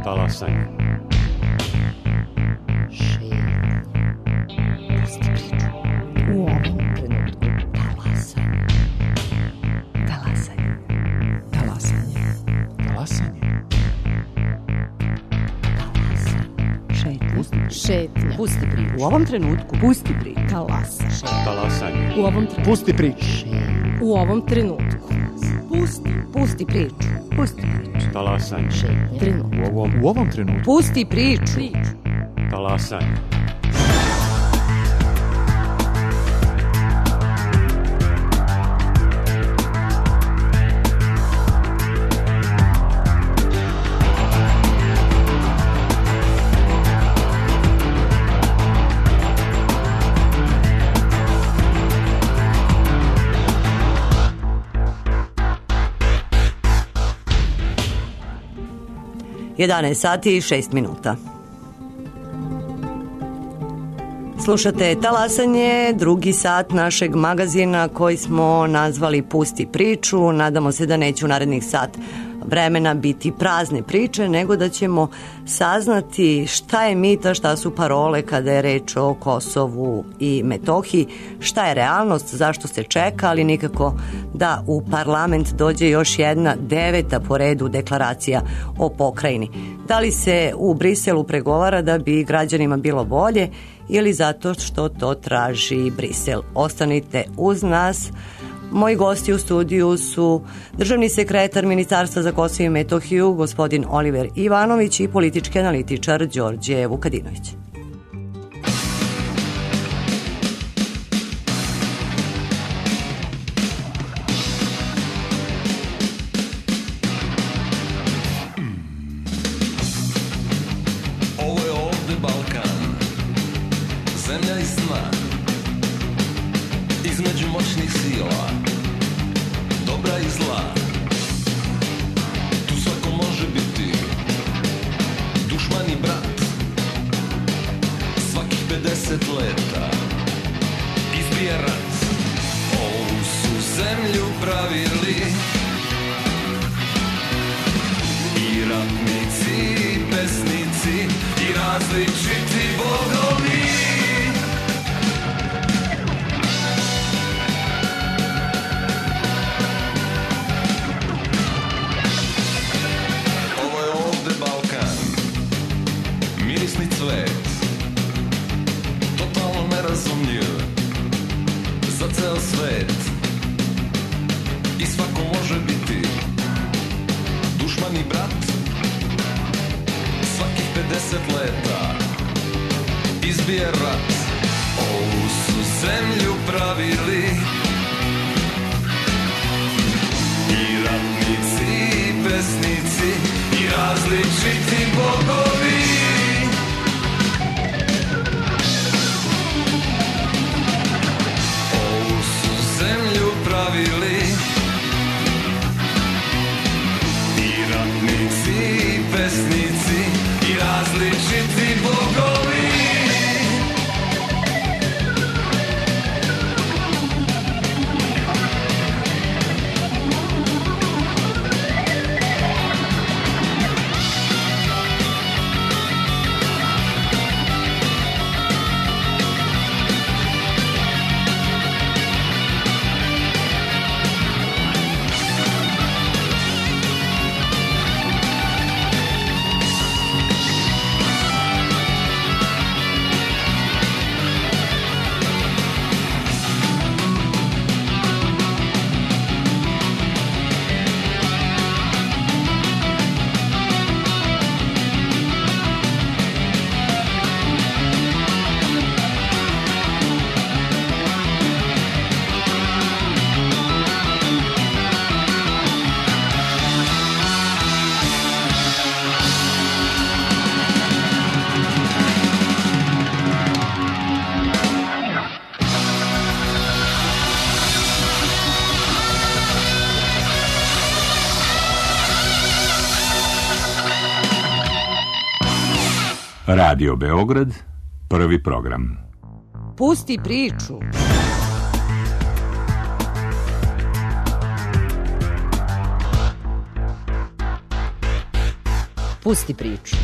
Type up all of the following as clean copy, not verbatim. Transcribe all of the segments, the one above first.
Talasanje. Pusti priču. U ovom trenutku. Talasanje. Talasanje. Talasanje. Talasanje. Šetnja. Pusti priču. U ovom trenutku. Pusti priču. Talasanje. U ovom trenutku. Pusti priču. U ovom trenutku. Pusti priču. Pusti priču. Talasanje. Trenutku. U ovom trenutku. Pusti priču. Talasanje. Jedanaest sati i 6 minuta. Slušate Talasanje, drugi sat našeg magazina koji smo nazvali Pusti priču. Nadamo se da neće u narednih sat vremena biti prazne priče, nego da ćemo saznati šta je mita, šta su parole kada je reč o Kosovu i Metohiji, šta je realnost, zašto se čeka, ali nikako da u parlament dođe još jedna 9. po redu deklaracija o pokrajini. Da li se u Briselu pregovara da bi građanima bilo bolje ili zato što to traži Brisel? Ostanite uz nas. Moji gosti u studiju su državni sekretar Ministarstva za Kosovo i Metohiju, gospodin Oliver Ivanović, i politički analitičar Đorđe Vukadinović. Ovo je ovde Balkan, zemlja i sna, između moćnih sila, dobra i zla. Tu svako može biti dušman i brat. Svakih 50 leta izbije rat. Ovu su zemlju pravili i ratnici, i pesnici, i različiti bogovi. Mirisni cvet, totalno nerazumljiv za ceo svet. I svako može biti dušman i brat. Svakih 50 leta izbije rat. Ovu su zemlju pravili i ratnici, i pesnici, i različiti bogovi. Pravili i ratnici, i pesnici, i različiti bogovi. Radio Beograd, prvi program. Pusti priču. Pusti priču.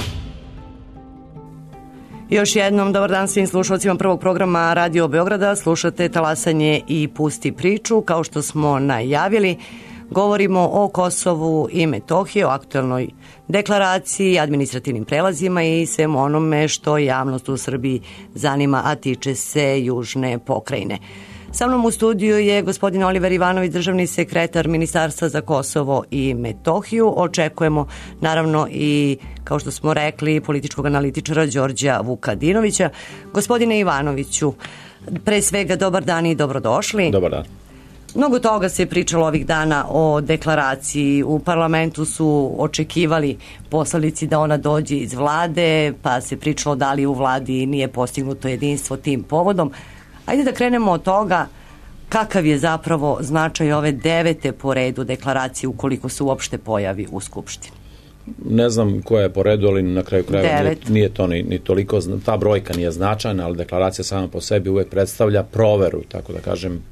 Još jednom, dobar dan svim slušalcima prvog programa Radio Beograda. Slušate Talasanje i Pusti priču. Kao što smo najavili, govorimo o Kosovu i Metohiji, o aktuelnoj deklaraciji, administrativnim prelazima i svemu onome što javnost u Srbiji zanima, a tiče se južne pokrajine. Sa mnom u studiju je gospodin Oliver Ivanović, državni sekretar Ministarstva za Kosovo i Metohiju. Očekujemo naravno i, kao što smo rekli, političkog analitičara Đorđa Vukadinovića. Gospodine Ivanoviću, pre svega dobar dan i dobrodošli. Dobar dan. Mnogo toga se pričalo ovih dana o deklaraciji. U parlamentu su očekivali poslanici da ona dođe iz vlade, pa se pričalo da li u vladi nije postignuto jedinstvo tim povodom. Ajde da krenemo od toga kakav je zapravo značaj ove 9. po redu deklaracije ukoliko se uopšte pojavi u Skupštini. Ne znam koja je po redu, ali na kraju krajeva nije to ni toliko, ta brojka nije značajna, ali deklaracija sama po sebi uvek predstavlja proveru, tako da kažem,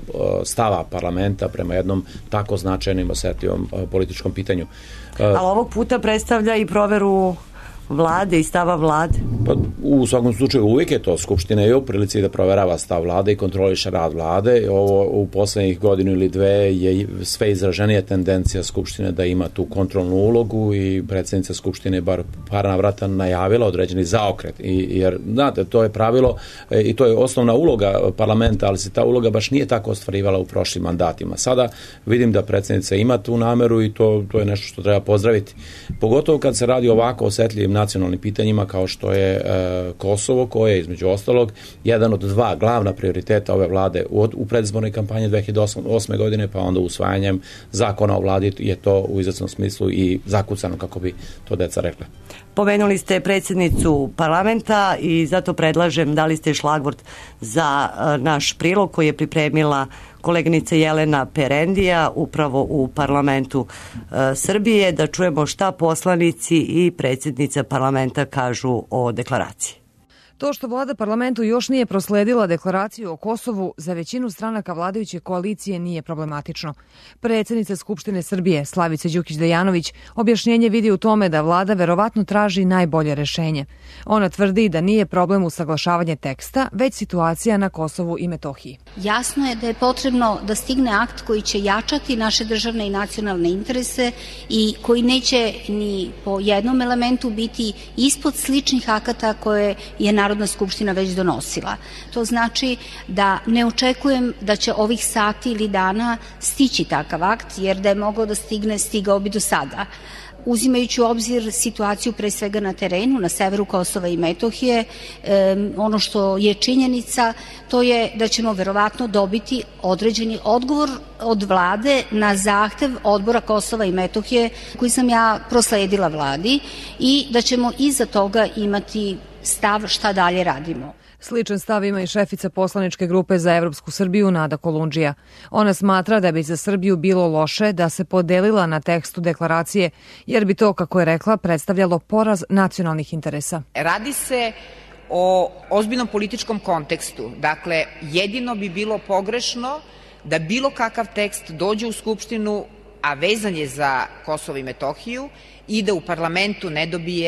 stava parlamenta prema jednom tako značajnim, osetljivom političkom pitanju. Ali ovog puta predstavlja i proveru vlade i stava vlade? Pa, u svakom slučaju uvijek je to. Skupština je u prilici da proverava stav vlade i kontroliše rad vlade. Ovo u poslednjih godinu ili dve je sve izraženija tendencija Skupštine da ima tu kontrolnu ulogu i predsjednica Skupštine je bar par navrata najavila određeni zaokret. Jer, znate, to je pravilo i to je osnovna uloga parlamenta, ali se ta uloga baš nije tako ostvarivala u prošlim mandatima. Sada vidim da predsjednica ima tu nameru i to je nešto što treba pozdraviti. Pogotovo kad se radi ovako osetljivim nacionalnim pitanjima kao što je Kosovo, koje je između ostalog jedan od dva glavna prioriteta ove vlade u predizbornoj kampanji 2008. godine, pa onda usvajanjem zakona o vladi je to u izvesnom smislu i zakucano, kako bi to deca rekla. Pomenuli ste predsjednicu parlamenta i zato predlažem, dali ste šlagvort za naš prilog koji je pripremila koleginica Jelena Perendija upravo u parlamentu Srbije, da čujemo šta poslanici i predsjednica parlamenta kažu o deklaraciji. To što vlada parlamentu još nije prosledila deklaraciju o Kosovu za većinu stranaka vladajuće koalicije nije problematično. Predsjednica Skupštine Srbije Slavica Đukić Dejanović objašnjenje vidi u tome da vlada verovatno traži najbolje rešenje. Ona tvrdi da nije problem usaglašavanje teksta, već situacija na Kosovu i Metohiji. Jasno je da je potrebno da stigne akt koji će jačati naše državne i nacionalne interese i koji neće ni po jednom elementu biti ispod sličnih akata koje je Narodna skupština već donosila. To znači da ne očekujem da će ovih sati ili dana stići takav akt, jer da je mogao da stigne, stigao bi do sada. Uzimajući u obzir situaciju pre svega na terenu, na severu Kosova i Metohije, ono što je činjenica, to je da ćemo verovatno dobiti određeni odgovor od vlade na zahtev Odbora Kosova i Metohije koji sam ja prosledila vladi i da ćemo iza toga imati stav šta dalje radimo. Sličan stav ima i šefica poslaničke grupe za Evropsku Srbiju Nada Kolundžija. Ona smatra da bi za Srbiju bilo loše da se podelila na tekstu deklaracije, jer bi to, kako je rekla, predstavljalo poraz nacionalnih interesa. Radi se o ozbiljnom političkom kontekstu. Dakle, jedino bi bilo pogrešno da bilo kakav tekst dođe u Skupštinu, a vezan je za Kosovo i Metohiju, i da u parlamentu ne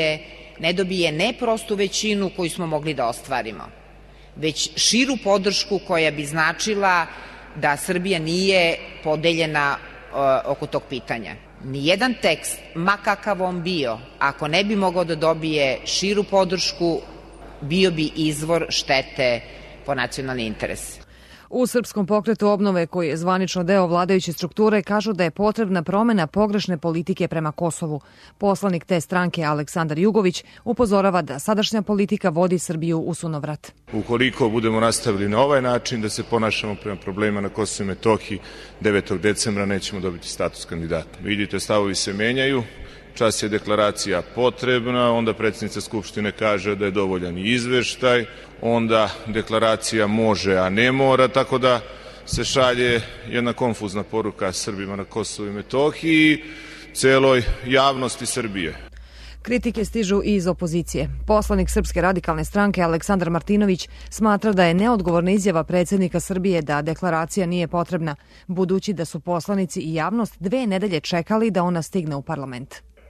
dobije ne prostu većinu koju smo mogli da ostvarimo, već širu podršku koja bi značila da Srbija nije podeljena oko tog pitanja. Nijedan tekst, ma kakav on bio, ako ne bi mogao da dobije širu podršku, bio bi izvor štete po nacionalni interes. U Srpskom pokretu obnove, koji je zvanično deo vladajuće strukture, kažu da je potrebna promena pogrešne politike prema Kosovu. Poslanik te stranke Aleksandar Jugović upozorava da sadašnja politika vodi Srbiju u sunovrat. Ukoliko budemo nastavili na ovaj način da se ponašamo prema problema na Kosovu i Metohiji, 9. decembra nećemo dobiti status kandidata. Vidite, stavovi se menjaju. Čas je deklaracija potrebna, onda predsjednica Skupštine kaže da je dovoljan izveštaj, onda deklaracija može, a ne mora, tako da se šalje jedna konfuzna poruka Srbima na Kosovu i Metohiji, celoj javnosti Srbije. Kritike stižu i iz opozicije. Poslanik Srpske radikalne stranke Aleksandar Martinović smatra da je neodgovorna izjava predsjednika Srbije da deklaracija nije potrebna, budući da su poslanici i javnost 2 nedelje čekali da ona stigne u parlament.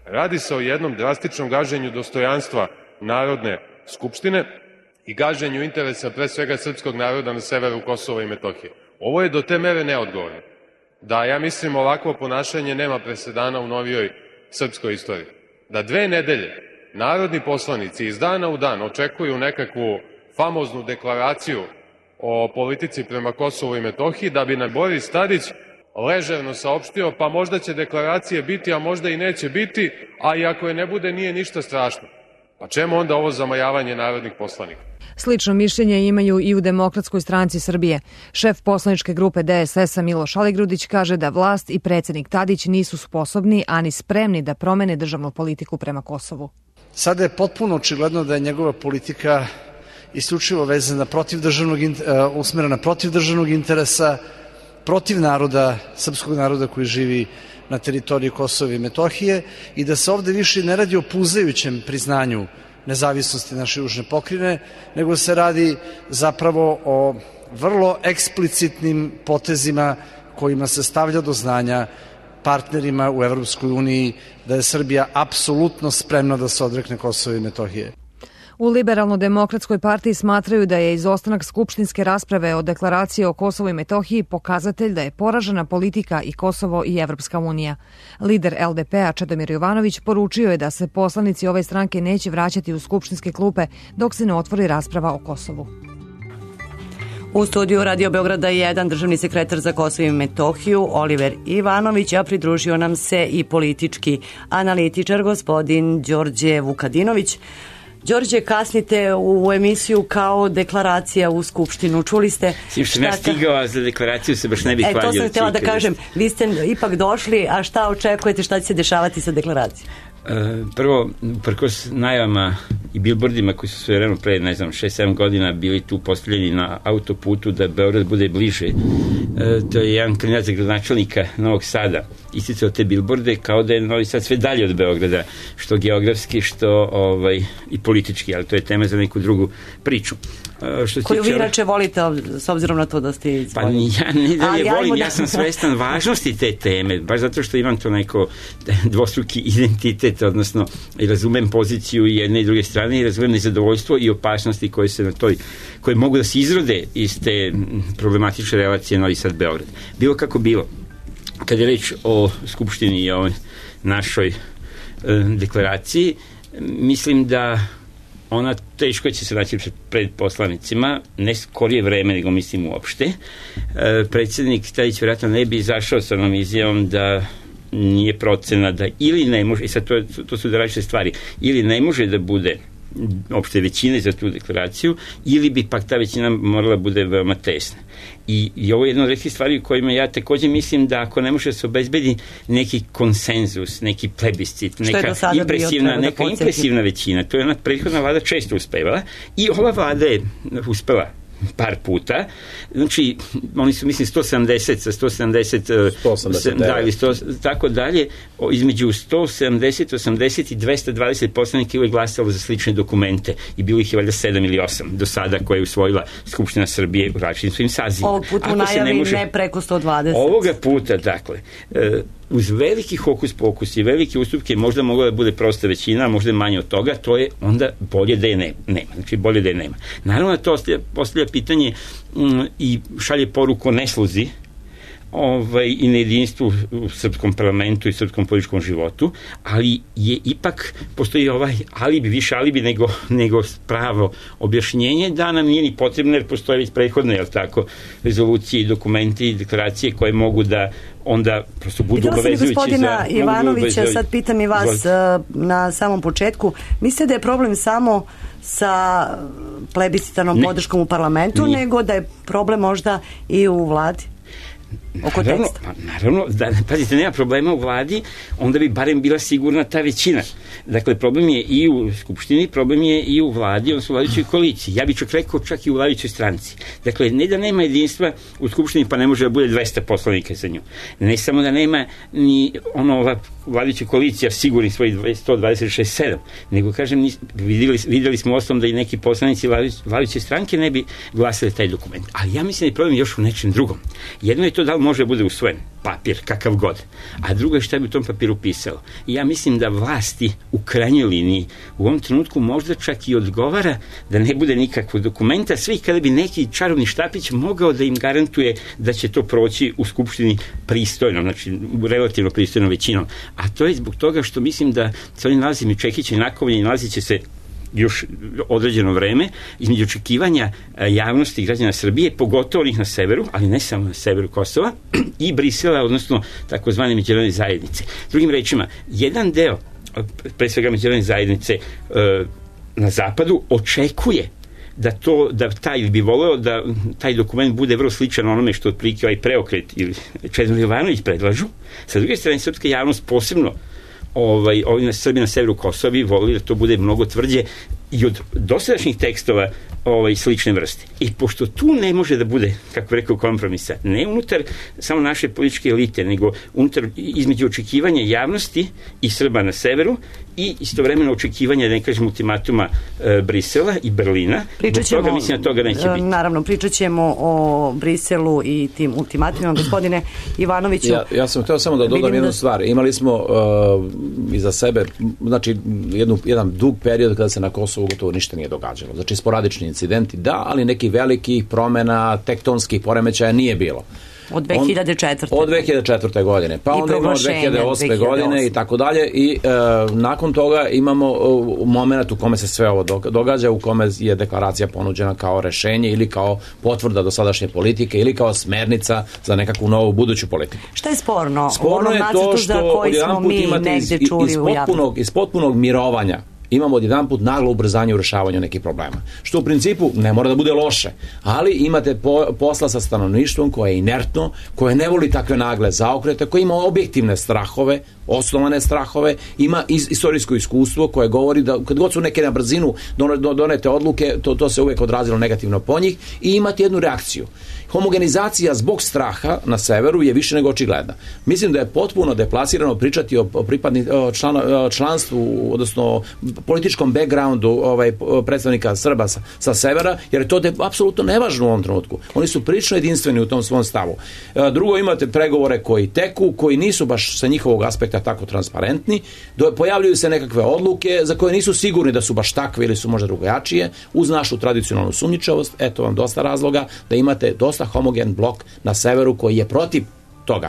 Radi se o jednom drastičnom gaženju dostojanstva Narodne skupštine i gaženju interesa pre svega srpskog naroda na severu Kosova i Metohije. Ovo je do te mere neodgovorno da ja mislim ovakvo ponašanje nema presedana u novijoj srpskoj istoriji. Da 2 nedelje narodni poslanici iz dana u dan očekuju nekakvu famoznu deklaraciju o politici prema Kosovu i Metohiji, da bi nam Boris Tadić ležerno saopštio pa možda će deklaracije biti, a možda i neće biti, a i ako je ne bude nije ništa strašno. Pa čemu onda ovo zamajavanje narodnih poslanika? Slično mišljenje imaju i u Demokratskoj stranci Srbije. Šef poslaničke grupe DSS-a Miloš Aligrudić kaže da vlast i predsednik Tadić nisu sposobni, ani spremni da promene državnu politiku prema Kosovu. Sada je potpuno očigledno da je njegova politika isključivo vezana usmerena protiv državnog interesa, protiv naroda, srpskog naroda koji živi na teritoriji Kosova i Metohije i da se ovde više ne radi o puzajućem priznanju nezavisnosti naše južne pokrajine, nego se radi zapravo o vrlo eksplicitnim potezima kojima se stavlja do znanja partnerima u Evropskoj uniji da je Srbija apsolutno spremna da se odrekne Kosova i Metohije. U Liberalno-demokratskoj partiji smatraju da je izostanak skupštinske rasprave o deklaraciji o Kosovu i Metohiji pokazatelj da je poražena politika i Kosovo i Evropska unija. Lider LDP-a Čedomir Jovanović poručio je da se poslanici ove stranke neće vraćati u skupštinske klupe dok se ne otvori rasprava o Kosovu. U studiju Radio Beograda 1 državni sekretar za Kosovo i Metohiju Oliver Ivanović, a pridružio nam se i politički analitičar gospodin Đorđe Vukadinović. Đorđe, kasnite u emisiju kao deklaracija u Skupštinu. Čuli ste... Što ja stigao za deklaraciju se baš ne bih hvalio. To sam htjela da kažem. Vi ste ipak došli, a šta očekujete, šta će se dešavati sa deklaracijom? Prvo, prkos najavama i bilbordima koji su svojevremeno pre, 6-7 godina bili tu postavljeni na autoputu da Beograd bude bliže. To je jedan kandidat za gradonačelnika Novog Sada isticao te bilborde kao da je Novi Sad sve dalje od Beograda, što geografski, što i politički, ali to je tema za neku drugu priču. Koju vi inače volite, s obzirom na to da ste izvolili? Pa ja ne da je volim, ja sam svestan važnosti te teme, baš zato što imam to neko dvostruki identitet, odnosno i razumem poziciju jedne i druge strane i razumem nezadovoljstvo i opasnosti koje mogu da se izrode iz te problematične relacije Novi Sad-Beograd. Bilo kako bilo, kada je reč o Skupštini i o našoj deklaraciji, mislim da ona teško će se naći pred poslanicima, ne skorije vreme, nego mislim uopšte. Predsjednik Tadić vjerojatno ne bi izašao sa onom izjavom da nije procena da ili ne može, i sad to su različite stvari, ili ne može da bude opšte većine za tu deklaraciju, ili bi pak ta većina morala bude veoma tesna. I ovo je jedna od rekih stvari u kojima ja također mislim da ako ne može se obezbedi neki konsenzus, neki plebiscit, neka impresivna većina, to je ona prethodna vlada često uspevala i ova vlada je uspela par puta, znači oni su mislim 170 sa 170 tako dalje, između 170, 80 i 220 poslanika je glasalo za slične dokumente i bilo ih je valjda 7 ili 8 do sada koje je usvojila Skupština Srbije u različitim svojim sazivima. Ovog puta u najavi ne preko 120. Ovoga puta, dakle, uz veliki hokus pokus i velike ustupke možda mogla da bude prosta većina, možda manje od toga, to je onda bolje da je nema. Znači bolje da je nema. Naravno da to postavlja pitanje i šalje poruku o nesluzi i nejedinstvu u srpskom parlamentu i srpskom političkom životu, ali je ipak postoji više alibi nego pravo objašnjenje da nam nije ni potrebno jer postoje već prethodne rezolucije i dokumenti i deklaracije koje mogu da onda prosto budu obavezujući. Gospodina Ivanovića, sad pitam i vas na samom početku, mislite da je problem samo sa plebiscitarnom podrškom u parlamentu, nego da je problem možda i u vladi? Naravno, pazite, nema problema u vladi, onda bi barem bila sigurna ta većina. Dakle, problem je i u Skupštini, problem je i u vladi, odnosno u vladajućoj koaliciji. Ja bih rekao čak i u vladajućoj stranci. Dakle, ne da nema jedinstva u Skupštini, pa ne može da bude 200 poslanika za nju. Ne samo da nema ni ova vladajuća koalicija sigurni svojih 126-7, nego, kažem, vidjeli smo osnovom da i neki poslanici vladajuće stranke ne bi glasili taj dokument. Ali ja mislim da je problem još u nečem drugom. Jedno je to da li može bude usvojen papir, kakav god, a drugo je šta bi u tom papiru pisalo. I ja mislim da vlasti u krajnjoj liniji u ovom trenutku možda čak i odgovara da ne bude nikakvog dokumenta, sve i kada bi neki čarobni štapić mogao da im garantuje da će to proći u Skupštini pristojno, znači relativno pristojnom većinom. A to je zbog toga što mislim da se oni nalazi mi čekiće i nakovanje i nalazit će se još određeno vreme između očekivanja javnosti građana Srbije, pogotovo onih na severu, ali ne samo na severu Kosova, i Brisela, odnosno takozvane međunarodne zajednice. Drugim rečima, jedan deo, pre svega međunarodne zajednice na zapadu, očekuje da taj bi voleo da taj dokument bude vrlo sličan onome što otprilike ovaj preokret ili Čedomir Jovanović predlažu. Sa druge strane, srpska javnost posebno ovi Srbi na severu Kosova bi volili da to bude mnogo tvrđe i od dosadašnjih tekstova slične vrste. I pošto tu ne može da bude, kako rekao, kompromisa, ne unutar samo naše političke elite, nego unutar između očekivanja javnosti i Srba na severu i istovremeno očekivanja, da ne kažem, ultimatuma Brisela i Berlina. Toga, mislim, toga neće biti. Naravno, pričat ćemo o Briselu i tim ultimatumima. Gospodine Ivanoviću... Ja sam htio samo da dodam jednu stvar. Imali smo iza sebe, znači, jedan dug period kada se na Kosovu gotovo ništa nije događalo. Znači, sporadični incidenti, da, ali nekih velikih promena, tektonskih poremećaja nije bilo. Od 2004. Od 2004. godine. Pa onda imamo 2008. godine i tako dalje. I nakon toga imamo moment u kome se sve ovo događa, u kome je deklaracija ponuđena kao rešenje ili kao potvrda dosadašnje politike ili kao smernica za nekakvu novu buduću politiku. Šta je sporno? Sporno je to što iz potpunog mirovanja imamo odjedanput naglo ubrzanje u rešavanju nekih problema. Što u principu ne mora da bude loše, ali imate posla sa stanovništvom koje je inertno, koje ne voli takve nagle zaokrete, koje ima objektivne strahove, osnovane strahove, ima istorijsko iskustvo koje govori da kad god su neke na brzinu donete odluke, to se uvijek odrazilo negativno po njih i imate jednu reakciju. Homogenizacija zbog straha na severu je više nego očigledna. Mislim da je potpuno deplasirano pričati o članstvu, odnosno političkom backgroundu predstavnika Srba sa severa, jer je to apsolutno nevažno u ovom trenutku. Oni su prilično jedinstveni u tom svom stavu. Drugo, imate pregovore koji teku, koji nisu baš sa njihovog aspekta tako transparentni, pojavljuju se nekakve odluke za koje nisu sigurni da su baš takve ili su možda drugačije, uz našu tradicionalnu sumnjičavost. Eto vam dosta razloga da imate dosta homogen blok na severu koji je protiv toga.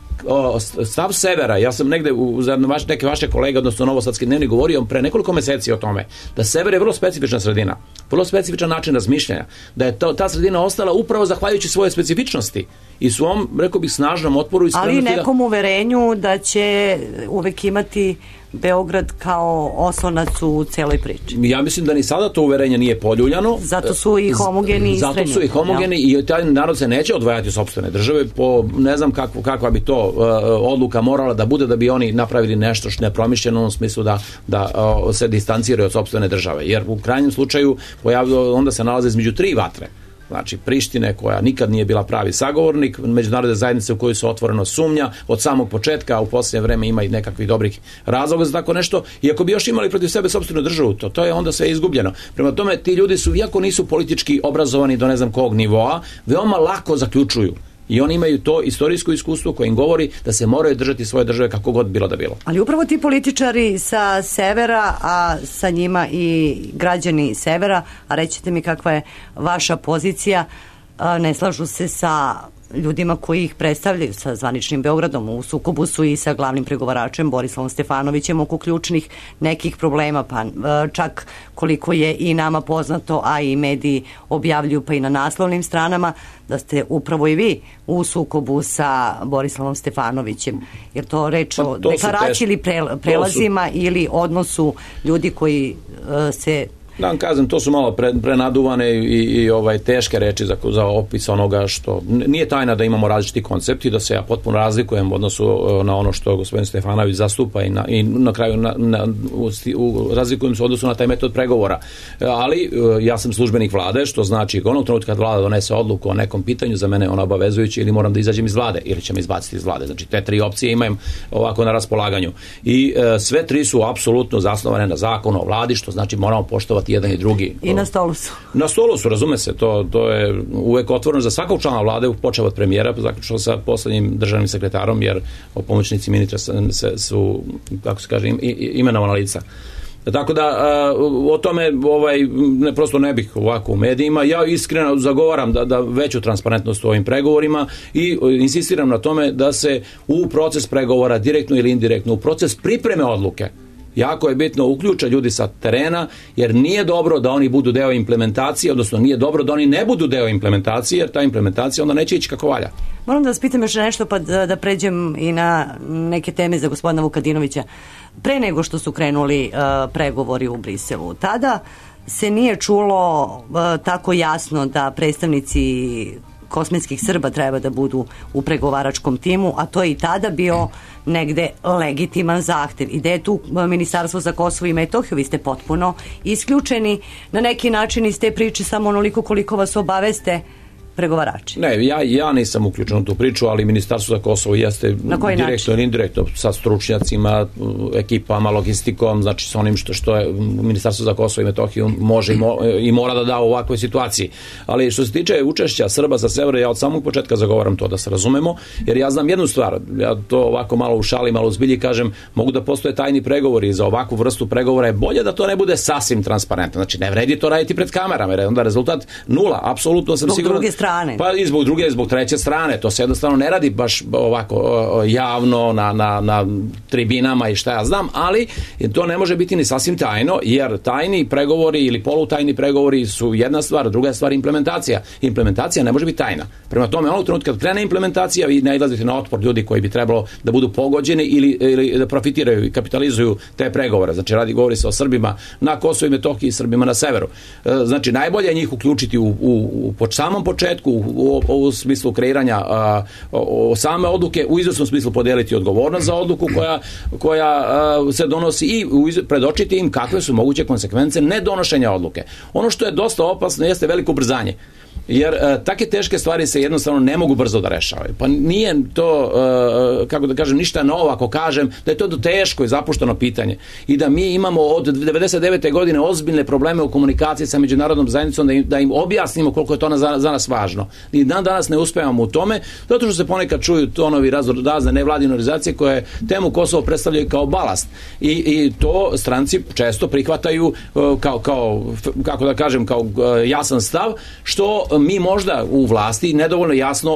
Stav severa, ja sam negde za neke vaše kolege, odnosno Novosadski dnevnik, govorio pre nekoliko meseci o tome da sever je vrlo specifična sredina, vrlo specifičan način razmišljanja, da je ta sredina ostala upravo zahvaljujući svoje specifičnosti i svom, rekao bih, snažnom otporu. Ali nekom uverenju da će uvek imati Beograd kao oslonac u celoj priči. Ja mislim da ni sada to uverenje nije poljuljano. Zato su i homogeni. Zato su i homogeni i taj narod se neće odvajati od sopstvene države po ne znam kakva bi to odluka morala da bude da bi oni napravili nešto što nepromišljeno u onom smislu da se distanciraju od sopstvene države. Jer u krajnjem slučaju onda se nalaze između tri vatre. Znači Prištine koja nikad nije bila pravi sagovornik, međunarodne zajednice u kojoj se otvoreno sumnja od samog početka, a u posljednje vreme ima i nekakvih dobrih razloga za tako nešto, i ako bi još imali protiv sebe sopstvenu državu, to je onda sve izgubljeno. Prema tome, ti ljudi su, iako nisu politički obrazovani do ne znam kog nivoa, veoma lako zaključuju. I oni imaju to istorijsko iskustvo koje im govori da se moraju držati svoje države kako god bilo da bilo. Ali upravo ti političari sa severa, a sa njima i građani severa, a rećete mi kakva je vaša pozicija, ne slažu se sa ljudima koji ih predstavljaju, sa zvaničnim Beogradom, u sukobu su i sa glavnim pregovaračem Borislavom Stefanovićem oko ključnih nekih problema, pa čak koliko je i nama poznato, a i mediji objavljuju pa i na naslovnim stranama, da ste upravo i vi u sukobu sa Borislavom Stefanovićem. Je to reč o deklaraciji ili prelazima ili odnosu ljudi koji se... Da vam kažem, to su malo prenaduvane i teške reči za opis onoga što... Nije tajna da imamo različiti koncepti, da se ja potpuno razlikujem u odnosu na ono što gospodin Stefanović zastupa i na kraju razlikujem se u odnosu na taj metod pregovora. Ali ja sam službenik vlade, što znači onog trenutka kad vlada donese odluku o nekom pitanju, za mene je ona obavezujuća, ili moram da izađem iz vlade ili će me izbaciti iz vlade. Znači te tri opcije imam ovako na raspolaganju. I sve tri su apsolutno zasnovane na zakonu o vladi, što znači moramo poštovati argumenti jedan i drugi. I na stolu su. Na stolu su, razume se, to je uvek otvoreno za svakog člana vlade, počeo od premijera, zaključno sa poslednjim državnim sekretarom, jer pomoćnici ministra su, kako se kaže, imenovana lica. Tako da o tome prosto ne bih ovako u medijima. Ja iskreno zagovaram da veću transparentnost u ovim pregovorima i insistiram na tome da se u proces pregovora direktno ili indirektno, u proces pripreme odluke, jako je bitno uključe ljudi sa terena, jer nije dobro da oni budu deo implementacije, odnosno nije dobro da oni ne budu deo implementacije, jer ta implementacija onda neće ići kako valja. Moram da vas pitam još nešto, pa da pređem i na neke teme za gospodina Vukadinovića. Pre nego što su krenuli pregovori u Briselu, tada se nije čulo tako jasno da predstavnici kosmetskih Srba treba da budu u pregovaračkom timu, a to je i tada bio negde legitiman zahtev. I da je tu Ministarstvo za Kosovo i Metohiju, vi ste potpuno isključeni na neki način iz te priče, samo onoliko koliko vas obaveste pregovarači. Ne, ja nisam uključen u tu priču, ali Ministarstvo za Kosovo jeste direktno ili indirektno sa stručnjacima, ekipama, logistikom, znači sa onim što je Ministarstvo za Kosovo i Metohiju može i mora da da u ovakvoj situaciji. Ali što se tiče učešća Srba sa severa, ja od samog početka zagovaram to, da se razumemo, jer ja znam jednu stvar, ja to ovako malo u šali, malo u zbilji kažem, mogu da postoje tajni pregovori, za ovakvu vrstu pregovora je bolje da to ne bude sasvim transparentno. Znači ne vredi to raditi pred kamerama, jer onda rezultat nula, apsolutno sam siguran. Pa i zbog druge, zbog treće strane. To se jednostavno ne radi baš ovako javno na tribinama i šta ja znam, ali to ne može biti ni sasvim tajno, jer tajni pregovori ili polutajni pregovori su jedna stvar, druga stvar implementacija. Implementacija ne može biti tajna. Prema tome, onog trenutka kad krene implementacija, vi nailazite na otpor ljudi koji bi trebalo da budu pogođeni ili da profitiraju i kapitalizuju te pregovore. Znači, govori se o Srbima na Kosovu i Metohiji i Srbima na severu. Znači, najbolje je njih uključiti u samom početku, u smislu kreiranja same odluke, u izvesnom smislu podeliti odgovornost za odluku koja se donosi i predočiti im kakve su moguće konsekvence nedonošenja odluke. Ono što je dosta opasno jeste veliko ubrzanje. Jer take teške stvari se jednostavno ne mogu brzo da rešavaju. Pa nije to, kako da kažem, ništa novo ako kažem da je to teško i zapušteno pitanje. I da mi imamo od 99. godine ozbiljne probleme u komunikaciji sa međunarodnom zajednicom, da im objasnimo koliko je to za nas važno. I dan danas ne uspevamo u tome, zato što se ponekad čuju tonovi razne nevladine organizacije koje temu Kosovo predstavljaju kao balast. I to stranci često prihvataju kao kako da kažem, kao jasan stav, što mi možda u vlasti nedovoljno jasno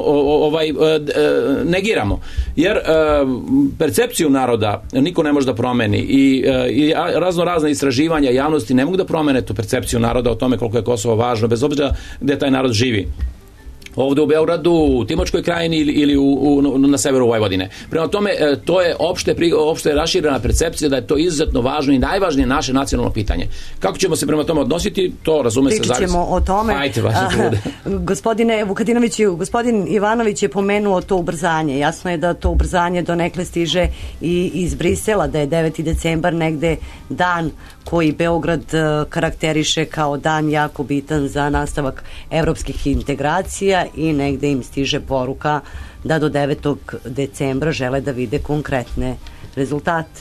negiramo. Jer percepciju naroda niko ne može da promeni i razne istraživanja javnosti ne mogu da promene tu percepciju naroda o tome koliko je Kosovo važno, bez obzira gde taj narod živi. Ovde u Beogradu, u Timočkoj krajini ili na severu Vojvodine. Prema tome, to je opšte raširena percepcija da je to izuzetno važno i najvažnije naše nacionalno pitanje. Kako ćemo se prema tome odnositi, to razume se zavis. Pričamo o tome. Ajde, gospodine Vukadinoviću, gospodin Ivanović je pomenuo to ubrzanje. Jasno je da to ubrzanje donekle stiže i iz Brisela, da je 9. decembar negde dan koji Beograd karakteriše kao dan jako bitan za nastavak evropskih integracija i negde im stiže poruka da do 9. decembra žele da vide konkretne rezultate.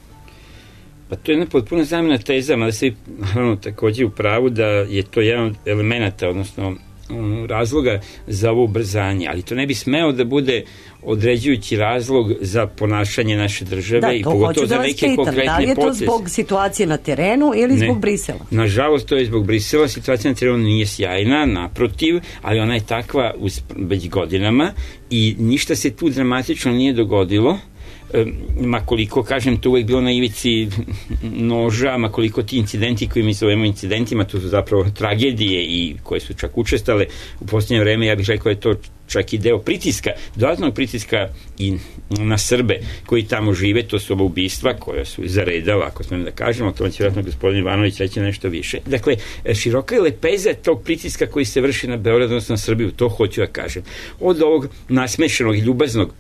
Pa to je jedna potpuno zamena teza, ali se takođe u pravu da je to jedan od elemenata, odnosno razloga za ovo ubrzanje, ali to ne bi smeo da bude određujući razlog za ponašanje naše države i pogotovo za neke konkretne poteze. Da li je to zbog situacije na terenu ili zbog Brisela? Nažalost, to je zbog Brisela. Situacija na terenu nije sjajna, naprotiv, ali ona je takva već godinama i ništa se tu dramatično nije dogodilo. Makoliko, kažem, to uvek bilo na ivici noža, makoliko ti incidenti koji mi zovemo incidentima, to su zapravo tragedije i koje su čak učestale u posljednje vreme, ja bih rekao je to čak i deo pritiska, dodatnog pritiska i na Srbe koji tamo žive, to su ova ubistva koja su zaredala, ako smijem da kažemo, to će vjerojatno gospodin Ivanović reći nešto više. Dakle, široka je lepeza tog pritiska koji se vrši na Beograd, odnosno na Srbiju, to hoću da kažem. Od ovog nasmešenog i ljubaznog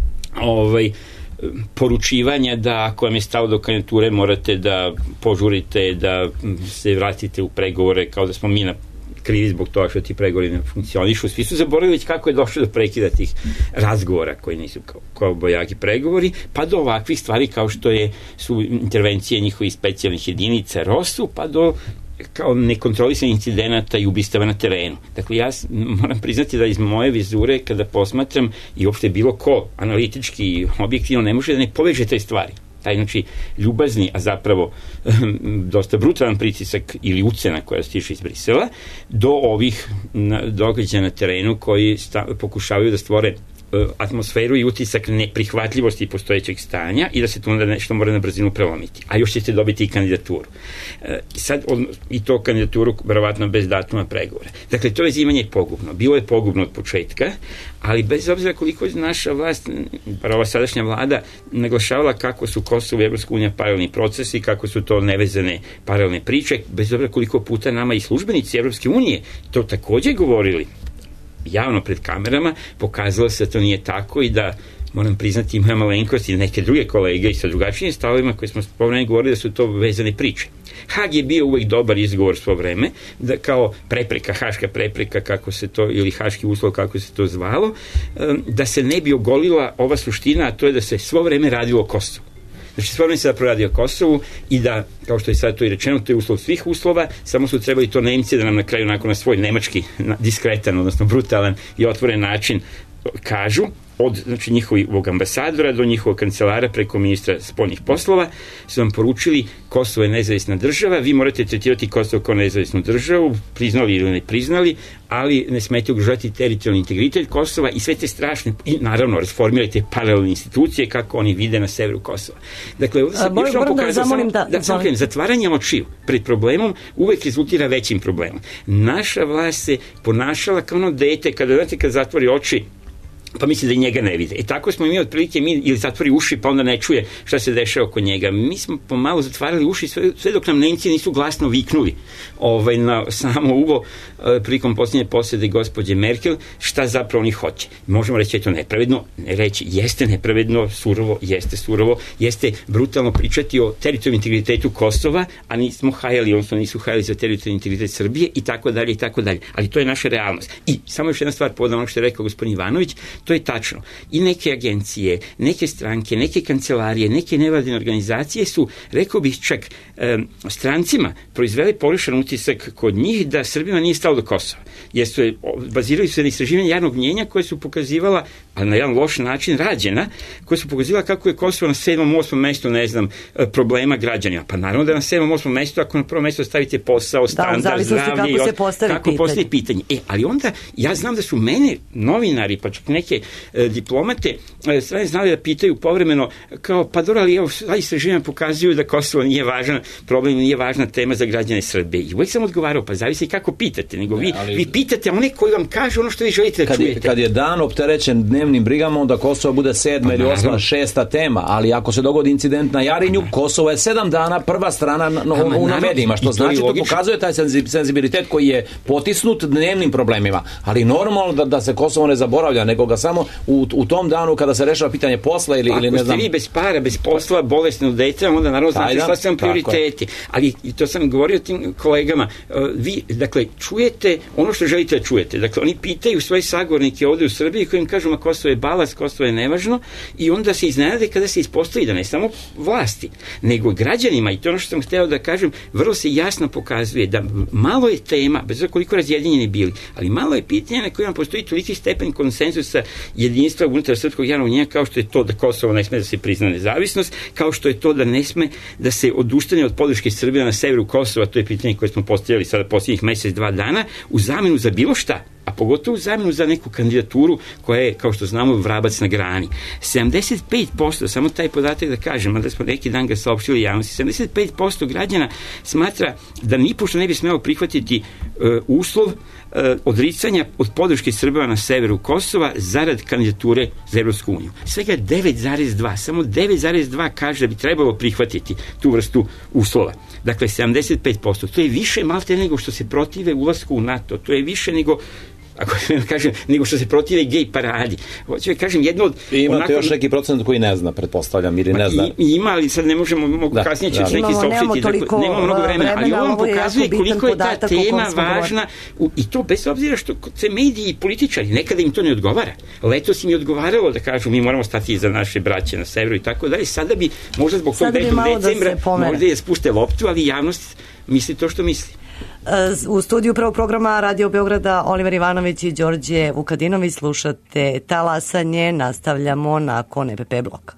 poručivanja da ako vam je stalo do kandidature morate da požurite, da se vratite u pregovore, kao da smo mi krivi zbog toga što ti pregovori ne funkcionišu. Svi su zaboravili već kako je došlo do prekida tih razgovora koji nisu kao bojaki pregovori, pa do ovakvih stvari kao što su intervencije njihovih specijalnih jedinica ROSU, pa do kao nekontrolisan incidenata i ubistava na terenu. Dakle, ja moram priznati da iz moje vizure, kada posmatram i uopšte bilo ko analitički i objektivno ne može da ne poveže te stvari. Taj, znači, ljubazni, a zapravo dosta brutalan pritisak ili ucena koja stiže iz Brisela, do ovih događaja na terenu koji pokušavaju da stvore atmosferu i utisak neprihvatljivosti postojećeg stanja i da se to onda nešto mora na brzinu prelomiti. A još ćete dobiti i kandidaturu. Sad, i to kandidaturu verovatno bez datuma pregovora. Dakle, to vezivanje je pogubno. Bilo je pogubno od početka, ali bez obzira koliko je naša vlast, ova sadašnja vlada, naglašavala kako su Kosovo i Evropska unija paralelni procesi, kako su to nevezane paralelne priče, bez obzira koliko puta nama i službenici Evropske unije to takođe govorili javno pred kamerama, pokazalo se da to nije tako i da, moram priznati, i moja malenkost i neke druge kolege i sa drugačijim stavovima koje smo spomenuli govorili da su to vezane priče. Hag je bio uvek dobar izgovor svo vreme, da kao prepreka, haška prepreka, kako se to, ili haški uslov, kako se to zvalo, da se ne bi ogolila ova suština, a to je da se svo vreme radilo o Kosovu. Znači, sve vreme se zapravo radi o Kosovu i da, kao što je sad to i rečeno, to je uslov svih uslova, samo su trebali to Nemci da nam na kraju, nakon na svoj nemački, diskretan, odnosno brutalan i otvoren način kažu, od, znači, njihovog ambasadora do njihovog kancelara preko ministra spoljnih poslova, su vam poručili Kosovo je nezavisna država, vi morate tretirati Kosovo kao nezavisnu državu, priznali ili ne priznali, ali ne smete ugrožavati teritorijalni integritet Kosova i sve te strašne, i naravno rasformirajte paralelne institucije kako oni vide na severu Kosova. Dakle, ovdje se još pokazao samo zatvaranje očiju pred problemom uvek rezultira većim problemom. Naša vlast se ponašala kao ono dete kada zatvori oči pa misli da i njega ne vide. Tako smo mi otprilike, ili zatvori uši pa onda ne čuje šta se dešava oko njega. Mi smo pomalo zatvarali uši sve dok nam Nemci nisu glasno viknuli na samo uvo prilikom posljednje posjede gospođe Merkel šta zapravo oni hoće. Možemo reći je to nepravedno, reći jeste nepravedno, surovo, jeste brutalno pričati o teritorijalnom integritetu Kosova, a nismo hajali, odnosno nisu hajali za teritorijalni integritet Srbije i tako dalje i tako dalje. Ali to je naša realnost. I samo još jedna stvar povodom onog što je rekao gospodin Ivanović, to je tačno. I neke agencije, neke stranke, neke kancelarije, neke nevladine organizacije su, rekao bih čak, strancima proizveli pogrešan utisak kod njih da Srbima nije stalo do Kosova. Bazirali su se na istraživanje javnog mnjenja koje su pokazivala, a na jedan loš način rađena, koje su pokazivala kako je Kosovo na 7. 8. mestu, ne znam, problema građanima. Pa naravno da na 7. 8. mestu, ako na prvo mesto stavite posao, standard, zdravlje, kako postavi pitanje. Ali onda, ja znam da su mene novinari, pa čak neke diplomate sve znali da pitaju povremeno kao, pa dobro, ali evo, istraživanja pokazuju da Kosovo nije važan problem, nije važna tema za građane Srbije. I uvijek sam odgovarao, pa zavisi kako pitate, nego vi pitate one koji vam kažu ono što vi želite da čujete. Kad je dan opterećen dnevnim brigama, onda Kosovo bude 7. ili 8. 6. tema, ali ako se dogodi incident na Jarinju, Kosovo je 7 dana prva strana na medijima, što znači to pokazuje taj senzibilitet koji je potisnut dnevnim problemima, ali normalno da se Kosovo ne zaboravlja, nego ga samo u tom danu kada se rešava pitanje posla ili ne znam. Ako ste vi bez para, bez posla, bolesni dete, onda naravno znate šta su vam prioriteti. Ali to sam govorio tim kolegama, vi, dakle, čujete ono što želite da čujete. Dakle, oni pitaju svoje sagovornike ovde u Srbiji koji im kažu, ma Kosovo je balast, Kosovo je nevažno, i onda se iznenade kada se ispostavi da ne samo vlasti, nego građanima, i to ono što sam hteo da kažem, vrlo se jasno pokazuje da malo je tema, bez obzira koliko razjedinjeni bili, ali malo je pitanja na kojima postoji toliki stepen konsenzusa jedinstva unutar srpskog javnog mnjenja, kao što je to da Kosovo ne sme da se prizna nezavisnost, kao što je to da ne sme da se odustane od podrške Srbije na severu Kosova, to je pitanje koje smo postavljali sada posljednjih mesec, 2 dana, u zamenu za bilo šta, a pogotovo u zamenu za neku kandidaturu koja je, kao što znamo, vrabac na grani. 75%, samo taj podatak da kažem, a da smo neki dan ga saopštili javnosti, 75% građana smatra da nipošto ne bi smelo prihvatiti uslov odricanja od podrške Srba na severu Kosova zarad kandidature za Evropsku uniju. Svega 9,2, samo 9,2 kaže da bi trebalo prihvatiti tu vrstu uslova. Dakle, 75%. To je više malte nego što se protive ulasku u NATO. To je više nego, ako kažem, nego što se protive gej paradi. Hoću da kažem, jedno od... Imate još neki procent koji ne zna, pretpostavljam, ili ne zna. Ima, ali sad ne možemo, kasnije ću neki saopštiti, nemamo mnogo vremena, ali ovo vam pokazuje koliko je ta tema važna, i to bez obzira što se mediji i političari, nekada im to ne odgovara. Letos im je odgovaralo da kažu, mi moramo stati iza naše braće na severu i tako dalje. Sada bi, možda zbog tog 9. decembra, možda je spušte loptu, ali javnost misli to što misli. U studiju prvog programa Radio Beograda Oliver Ivanović i Đorđe Vukadinović. Slušate Talasanje, nastavljamo nakon EPP bloka.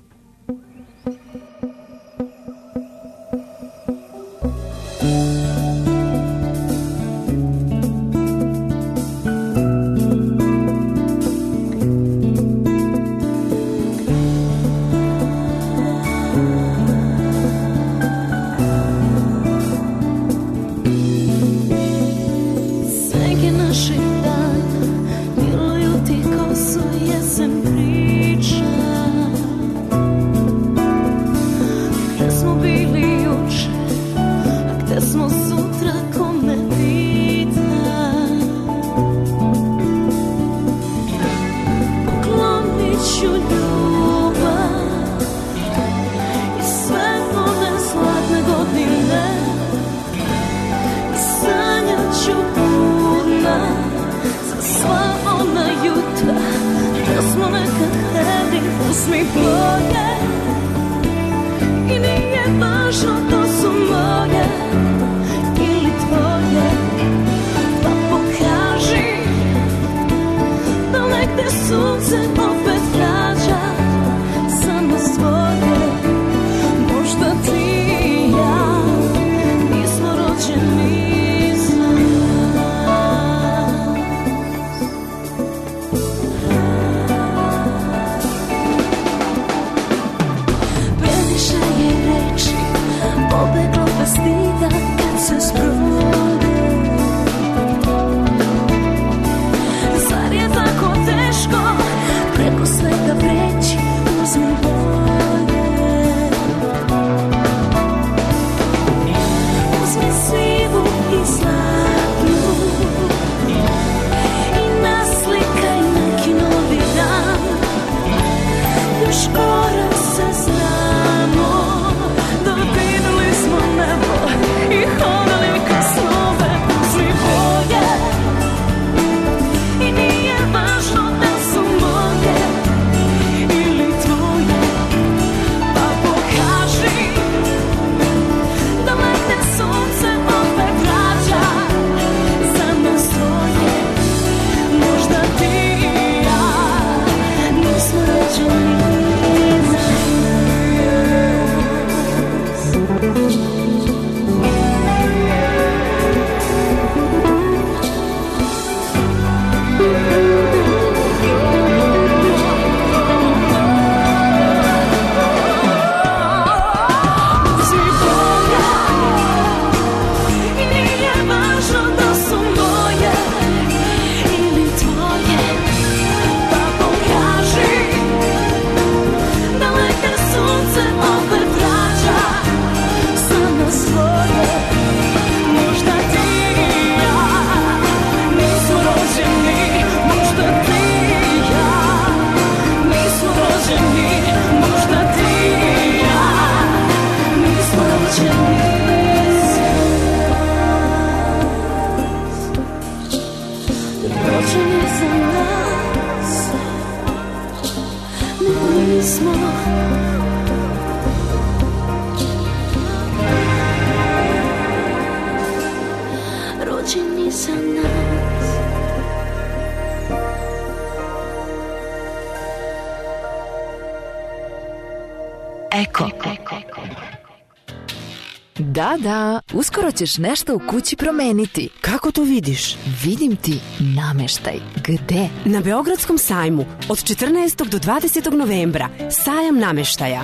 Da, uskoro ćeš nešto u kući promeniti. Kako to vidiš? Vidim ti nameštaj. Gde? Na Beogradskom sajmu od 14. do 20. novembra. Sajam nameštaja.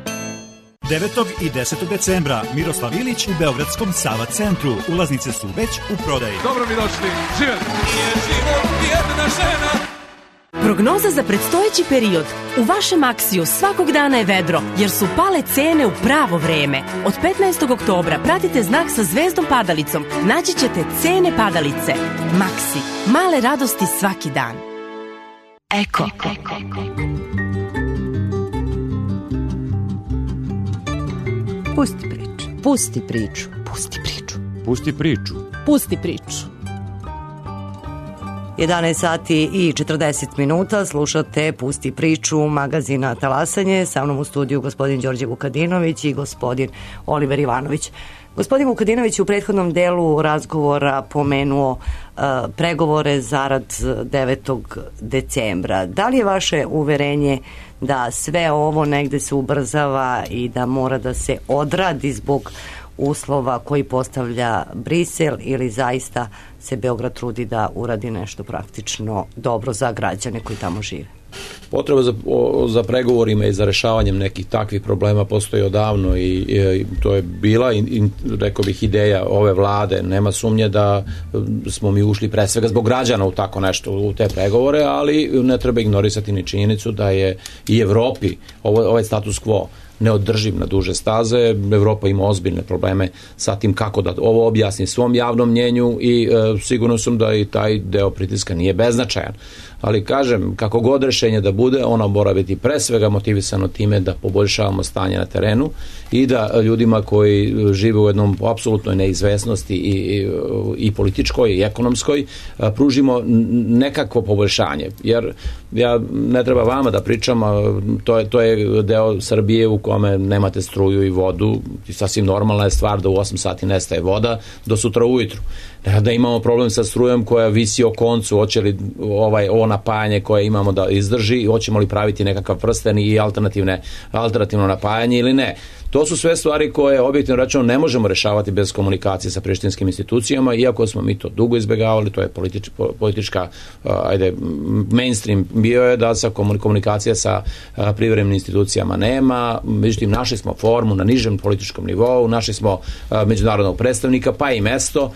9. i 10. decembra Miroslav Ilić u Beogradskom Sava centru. Ulaznice su već u prodaji. Dobro mi došli. Živjeli. Nije život jedna žena. Prognoza za predstojeći period. U vašem Aksiju svakog dana je vedro, jer su pale cene u pravo vreme. Od 15. oktobra pratite znak sa zvezdom padalicom. Naći ćete cene padalice. Maksi. Male radosti svaki dan. Eko. Pusti priču. Pusti priču. Pusti priču. Pusti priču. Pusti priču. 11 sati i 40 minuta, slušate Pusti priču magazina Talasanje, sa mnom u studiju gospodin Đorđe Vukadinović i gospodin Oliver Ivanović. Gospodin Vukadinović u prethodnom delu razgovora pomenuo pregovore zarad 9. decembra. Da li je vaše uverenje da sve ovo negde se ubrzava i da mora da se odradi zbog uslova koji postavlja Brisel, ili zaista se Beograd trudi da uradi nešto praktično dobro za građane koji tamo žive? Potreba za pregovorima i za rešavanjem nekih takvih problema postoji odavno i to je bila, rekao bih, ideja ove vlade. Nema sumnje da smo mi ušli pre svega zbog građana u tako nešto, u te pregovore, ali ne treba ignorisati ni činjenicu da je i Evropi ovaj status quo neodrživ na duže staze. Evropa ima ozbiljne probleme sa tim kako da ovo objasni svom javnom mnjenju i sigurno sam da i taj deo pritiska nije beznačajan. Ali kažem, kako god rešenje da bude, ono mora biti pre svega motivisano time da poboljšavamo stanje na terenu i da ljudima koji žive u jednom apsolutnoj neizvesnosti i političkoj i ekonomskoj pružimo nekakvo poboljšanje. Jer ja ne treba vama da pričam, to je deo Srbije u kome nemate struju i vodu i sasvim normalna je stvar da u 8 sati nestaje voda do sutra ujutru. Da imamo problem sa strujom koja visi o koncu, hoće li ovo napajanje koje imamo da izdrži, hoćemo li praviti nekakav prsten i alternativno napajanje ili ne. To su sve stvari koje objektivno rečeno ne možemo rešavati bez komunikacije sa prištinskim institucijama, iako smo mi to dugo izbegavali, to je politička mainstream bio je da sa komunikacija sa privremenim institucijama nema. Međutim, našli smo formu na nižem političkom nivou, našli smo međunarodnog predstavnika, pa i mesto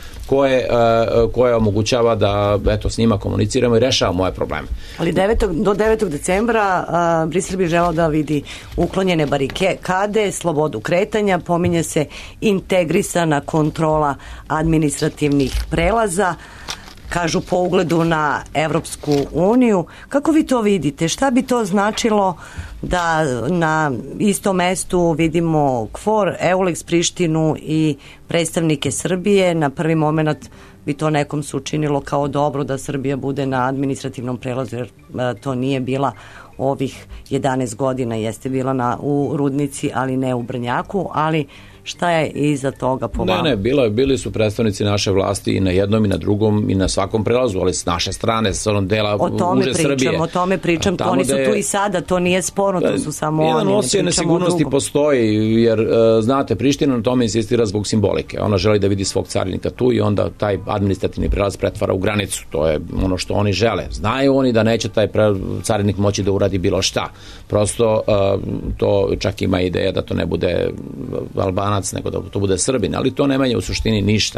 koje omogućava da s njima komuniciramo i rešavamo moje probleme. Ali do 9. decembra Brisel bi želeo da vidi uklonjene barikade, slobodu kretanja, pominje se integrisana kontrola administrativnih prelaza, kažu po ugledu na Evropsku uniju. Kako vi to vidite? Šta bi to značilo da na istom mestu vidimo KFOR, EULEX Prištinu i predstavnike Srbije? Na prvi moment bi to nekom se učinilo kao dobro da Srbija bude na administrativnom prelazu, jer to nije bila ovih 11 godina, jeste bila u Rudnici, ali ne u Brnjaku, ali šta je iza toga po vama? Bili su predstavnici naše vlasti i na jednom i na drugom i na svakom prelazu, ali s naše strane, s onom dela uže Srbije. O tome pričam, oni su tu i sada, to nije sporno, to su samo oni. Jedan osjećaj nesigurnosti postoji, jer znate, Priština na tome insistira zbog simbolike. Ona želi da vidi svog carinika tu i onda taj administrativni prelaz pretvara u granicu. To je ono što oni žele. Znaju oni da neće taj carinik moći da uradi bilo šta. Prosto to čak ima ideja da to ne bude Albanac, nego da to bude Srbin, ali to ne menja u suštini ništa.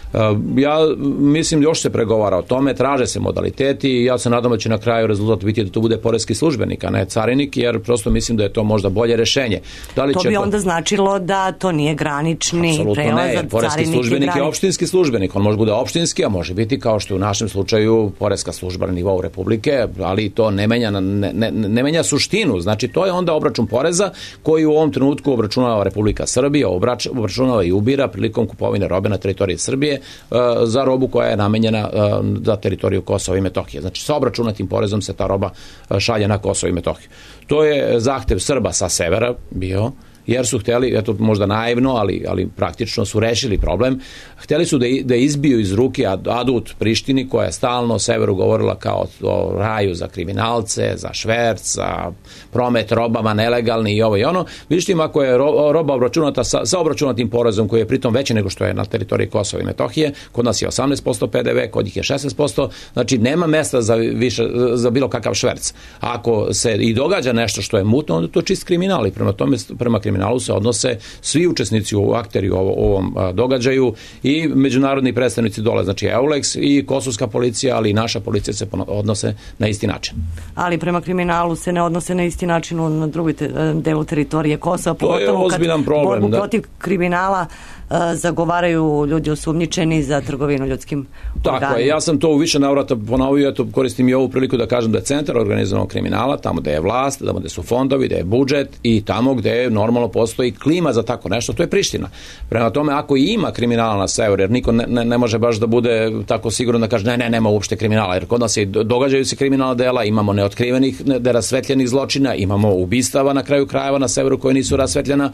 Ja mislim još se pregovara o tome, traže se modaliteti i ja se nadam da će na kraju rezultat biti da to bude poreski službenik, a ne carinik, jer prosto mislim da je to možda bolje rešenje. To bi onda značilo da to nije granični prelaz, ne. Poreski službenik je opštinski službenik, on može bude opštinski, a može biti kao što je u našem slučaju poreska služba na nivou Republike, ali to ne menja suštinu. Znači to je onda obračun poreza koji u ovom trenutku obračunava Republika Srbija, obračunava i ubira prilikom kupovine robe na teritoriji Srbije za robu koja je namenjena za teritoriju Kosova i Metohije. Znači sa obračunatim porezom se ta roba šalje na Kosovo i Metohiju. To je zahtev Srba sa severa bio, jer su hteli, eto možda naivno, ali praktično su rešili problem. Hteli su da izbiju iz ruke adut Prištini, koja je stalno severu govorila kao o raju za kriminalce, za šverc, za promet robama nelegalni i ovo i ono. Međutim, ako je roba obračunata sa obračunatim porezom koji je pritom veći nego što je na teritoriji Kosova i Metohije, kod nas je 18% PDV, kod njih je 16%, znači nema mesta za bilo kakav šverc. Ako se i događa nešto što je mutno, onda to je čist kriminal i prema kriminalu se odnose svi učesnici u akteri u ovom događaju i međunarodni predstavnici dole, znači EULEX i kosovska policija, ali i naša policija se odnose na isti način. Ali prema kriminalu se ne odnose na isti način na drugoj delu teritorije Kosova. To je ozbiljan problem. Borbu protiv kriminala zagovaraju ljudi osumnjičeni za trgovinu ljudskim organima. Tako je, ja sam to u više navrata ponovio, eto koristim i ovu priliku da kažem da je centar organizovanog kriminala, tamo gde je vlast, tamo gde su fondovi, gde je budžet i tamo gde je normalno eventualno postoji klima za tako nešto, to je Priština. Prema tome, ako i ima kriminala na severu, jer niko ne može baš da bude tako siguran da kaže nema uopšte kriminala, jer kod nas događaju se kriminalna dela, imamo neotkrivenih, rasvetljenih zločina, imamo ubistava na kraju krajeva na severu koje nisu rasvetljena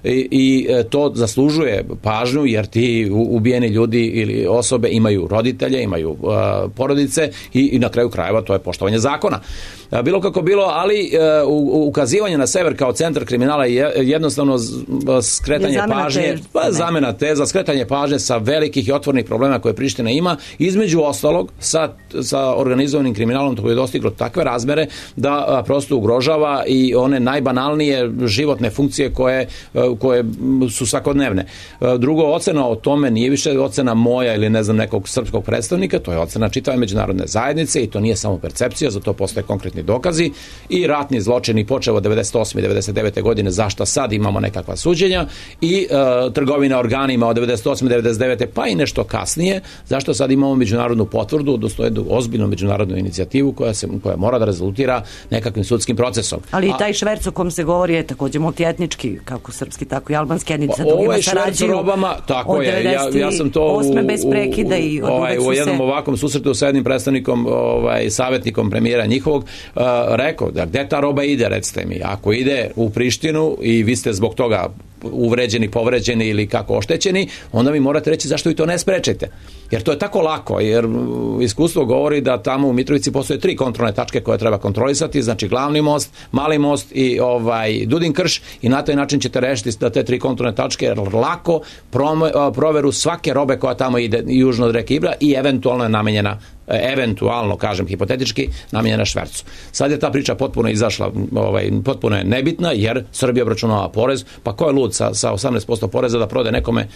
i to zaslužuje pažnju, jer ti ubijeni ljudi ili osobe imaju roditelje, imaju porodice i na kraju krajeva to je poštovanje zakona. Bilo kako bilo, ali ukazivanje na sever kao centar kriminala je jednostavno skretanje pažnje, zamena teza, skretanje pažnje sa velikih i otvornih problema koje Priština ima, između ostalog sa organizovanim kriminalom koji je dostiglo takve razmere da prosto ugrožava i one najbanalnije životne funkcije koje su svakodnevne. Drugo, ocena o tome nije više ocena moja ili ne znam nekog srpskog predstavnika, to je ocena čitave međunarodne zajednice i to nije samo percepcija, za to postoje konkretni dokazi i ratni zločini počeo od 98. i 99. godine, zašto sad imamo nekakva suđenja i trgovina organima od 98. i 99. pa i nešto kasnije, zašto sad imamo međunarodnu potvrdu, odnosno jednu ozbiljnu međunarodnu inicijativu koja mora da rezultira nekakvim sudskim procesom. Ali i taj šverc o kom se govori je također multietnički, kako srpski, tako i albanski, jedni sa drugima sarađuju robama, tako je, ja sam to bez prekida i u jednom ovakvom susretu sa jednim predstavnikom, savjetnikom premijera njihovog, rekao da gde ta roba ide, recite mi, ako ide u Prištinu i vi ste zbog toga uvređeni, povređeni ili kako oštećeni, onda mi morate reći zašto vi to ne sprečete. Jer to je tako lako, jer iskustvo govori da tamo u Mitrovici postoje 3 kontrolne tačke koje treba kontrolisati, znači glavni most, mali most i Dudin krš i na taj način ćete rešiti da te 3 kontrolne tačke lako proveru svake robe koja tamo ide južno od reke Ibra i eventualno je namenjena, eventualno, kažem hipotetički, namenjena švercu. Sad je ta priča potpuno izašla, potpuno je nebitna, jer Srbija obračunava porez, pa ko je lud sa 18% poreza da prode nekome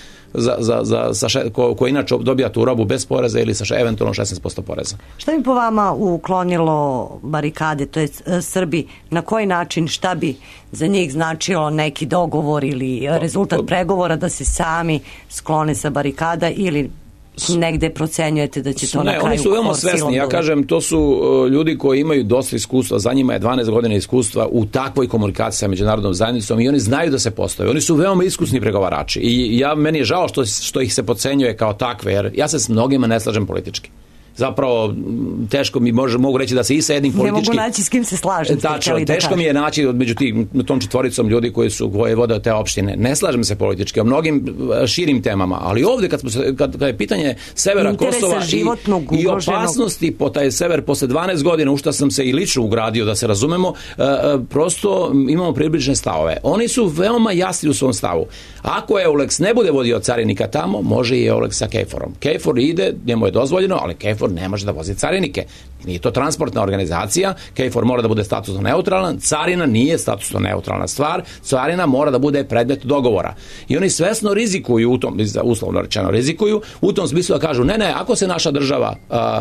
ko inače dobija tu robu bez poreza ili sa eventualno 16% poreza. Šta bi po vama uklonilo barikade, to je Srbi, na koji način, šta bi za njih značilo neki dogovor ili rezultat pregovora da se sami sklone sa barikada ili negde procenjujete da će to na kraju oni su veoma svesni, ja kažem, to su ljudi koji imaju dosta iskustva, za njima je 12 godina iskustva u takvoj komunikaciji sa međunarodnom zajednicom i oni znaju da se postoje, oni su veoma iskusni pregovarači i meni je žao što ih se podcenjuje kao takve, jer ja se s mnogima ne slažem politički. Zapravo, teško mi mogu reći da se i sa jednim politički... Ne mogu naći s kim se slažem. Tačno, teško mi je naći među tom četvoricom ljudi koji su vode te opštine. Ne slažem se politički o mnogim širim temama, ali ovdje kad je pitanje severa Kosova i opasnosti po taj sever posle 12 godina, u što sam se i lično ugradio, da se razumemo, prosto imamo približne stavove. Oni su veoma jasni u svom stavu. Ako Eulex ne bude vodio carinika tamo, može i Eulex sa KFOR-om. KFOR ide, njemu je dozvoljeno, ali KFOR ne može da vozi carinike. Nije to transportna organizacija, KFOR mora da bude statusno neutralan, carina nije statusno neutralna stvar, carina mora da bude predmet dogovora. I oni svesno rizikuju u tom, uslovno rečeno rizikuju, u tom smislu da kažu, ne, ako se naša država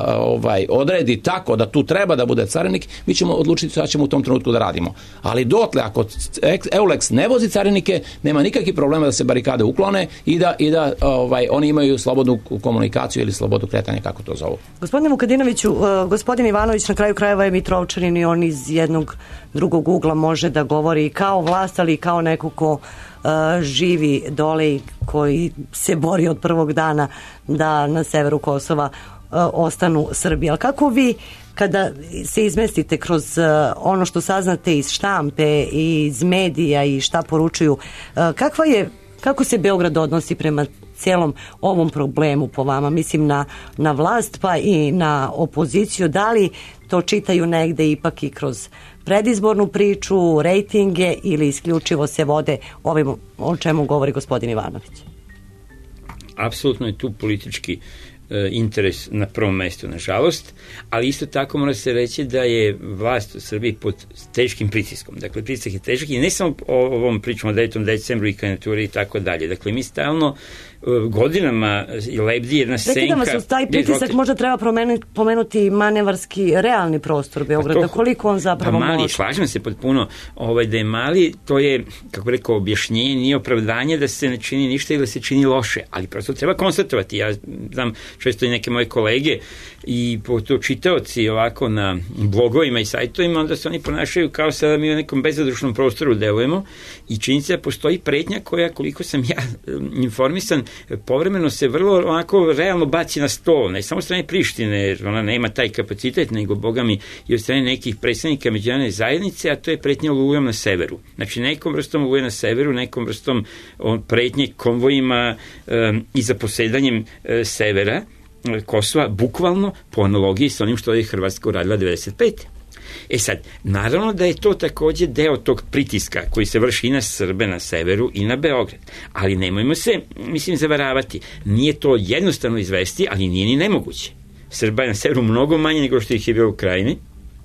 odredi tako da tu treba da bude carinik, mi ćemo odlučiti šta ćemo u tom trenutku da radimo. Ali dotle, ako Eulex ne vozi carinike, nema nikakvih problema da se barikade uklone i da oni imaju slobodnu komunikaciju ili slobodu kretanja, kako to zovu. Gospodine Vukadinoviću, gospodin Ivanović na kraju krajeva je Mitrovčanin i on iz jednog drugog ugla može da govori kao vlast, ali i kao neko ko živi dole i koji se bori od prvog dana da na severu Kosova ostanu Srbi. Ali kako vi, kada se izmestite kroz ono što saznate iz štampe i iz medija i šta poručuju, kako se Beograd odnosi prema cijelom ovom problemu po vama? Mislim na vlast pa i na opoziciju. Da li to čitaju negde ipak i kroz predizbornu priču, rejtinge ili isključivo se vode ovim o čemu govori gospodin Ivanović? Apsolutno je tu politički interes na prvom mjestu, nažalost, ali isto tako mora se reći da je vlast u Srbiji pod teškim pritiskom. Dakle, pritisak je težak i ne samo o ovom pričamo o 9. decembru i kandidaturi i tako dalje. Dakle, mi stalno godinama lebdi jedna senka. Prekidam vas, uz taj pritisak možda treba pomenuti manevarski realni prostor Beograda, koliko on zapravo mali, može. Slažem se potpuno da je mali, to je, kako rekao, objašnjenje, nije opravdanje da se ne čini ništa ili da se čini loše, ali prosto treba konstatovati. Ja znam često i neke moje kolege i to čitaoci ovako na blogovima i sajtovima, onda se oni ponašaju kao sada mi u nekom bezadrušnom prostoru delujemo i činjenica da postoji pretnja koja, koliko sam ja informisan, povremeno se vrlo onako realno baci na sto, ne samo strane Prištine, jer ona nema taj kapacitet, nego bogami i od strane nekih predstavnika međunarodne zajednice, a to je pretnja olujom na severu. Znači nekom vrstom oluje na severu, nekom vrstom pretnje konvojima i zaposedanjem severa Kosova, bukvalno po analogiji sa onim što je Hrvatska uradila 95. Sad, naravno da je to takođe deo tog pritiska koji se vrši i na Srbe na severu i na Beograd. Ali nemojmo se, zavaravati. Nije to jednostavno izvesti, ali nije ni nemoguće. Srba je na severu mnogo manje nego što ih je bilo u Krajini.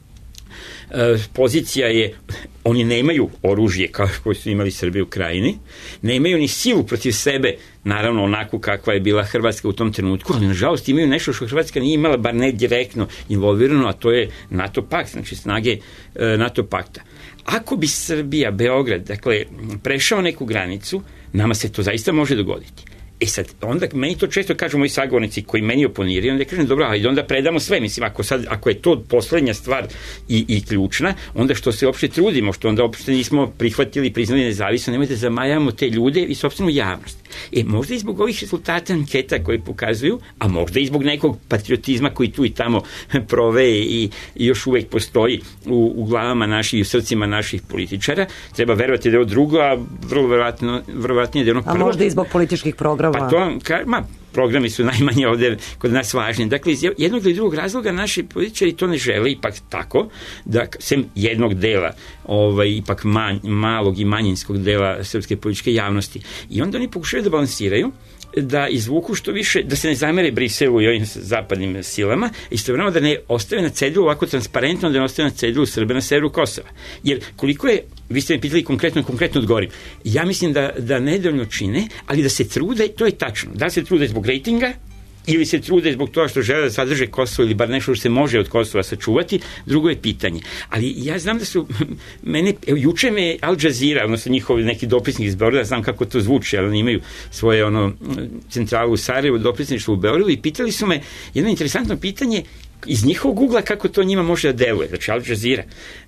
Pozicija je, oni nemaju oružje kao koje su imali Srbi u Krajini, nemaju ni silu protiv sebe, naravno onako kakva je bila Hrvatska u tom trenutku, ali nažalost imaju nešto što Hrvatska nije imala, bar ne direktno involvirano, a to je NATO pakt, znači snage NATO pakta. Ako bi Srbija, Beograd, dakle, prešao neku granicu, nama se to zaista može dogoditi. Sad, onda meni to često kažu moji sagovornici koji meni oponiraju, onda kažem, dobro, ali onda predamo sve, ako je to poslednja stvar i ključna, onda što se uopšte trudimo, što onda uopšte nismo prihvatili, priznali nezavisno, nemojte zamajamo te ljude i sopstvenu javnost. Možda i zbog ovih rezultata anketa koje pokazuju, a možda i zbog nekog patriotizma koji tu i tamo proveje i još uvek postoji u glavama naših i u srcima naših političara, treba verovati da je ovo drugo, a vrlo verovatnije da je ono prvo. A možda i zbog političkih programa. Pa to, programi su najmanje ovde kod nas važni. Dakle, iz jednog ili drugog razloga naši političari to ne žele ipak tako, da sem jednog dela, ipak malog i manjinskog dela srpske političke javnosti. I onda oni pokušaju da balansiraju, da izvuku što više, da se ne zamere Briselu i ovim zapadnim silama, istovremeno da ne ostave na cedilu ovako transparentno, da ne ostave na cedilu Srbe na severu Kosova. Jer koliko je, vi ste me pitali konkretno odgovorim, ja mislim da nedovoljno čine, ali da se trude, to je tačno. Da se trude zbog rejtinga, ili se trude zbog toga što žele da sadrže Kosovo ili bar nešto što se može od Kosova sačuvati, drugo je pitanje. Ali ja znam da su juče me Al Jazeera, odnosno njihovi neki dopisnik iz Beograda, znam kako to zvuči, ali oni imaju svoje centralu u Sarajevu, dopisništvo u Beogradu i pitali su me jedno interesantno pitanje iz njihovog ugla kako to njima može da deluje, znači Al Jazeera.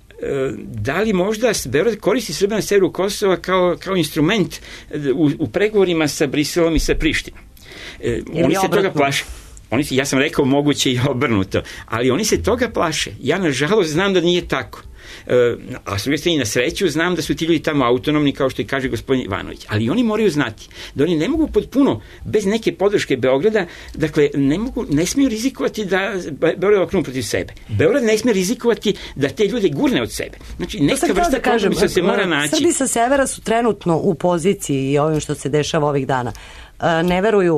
Da li možda Beograd koristi Srbe na severu Kosova kao instrument u pregovorima sa Briselom i sa Prištinom? Oni se toga plaše. Ja sam rekao moguće i obrnuto, ali oni se toga plaše. Ja nažalost znam da nije tako. A s druge strane na sreću znam da su ti ljudi tamo autonomni kao što i kaže gospodin Ivanović, ali oni moraju znati da oni ne mogu potpuno bez neke podrške Beograda, dakle ne smiju rizikovati da Beograd okrenu protiv sebe. Beograd ne smije rizikovati da te ljude gurne od sebe. Znači neka vrsta kompromisa se mora naći. Srbi sa severa su trenutno u poziciji i ovim što se dešava ovih dana. Ne veruju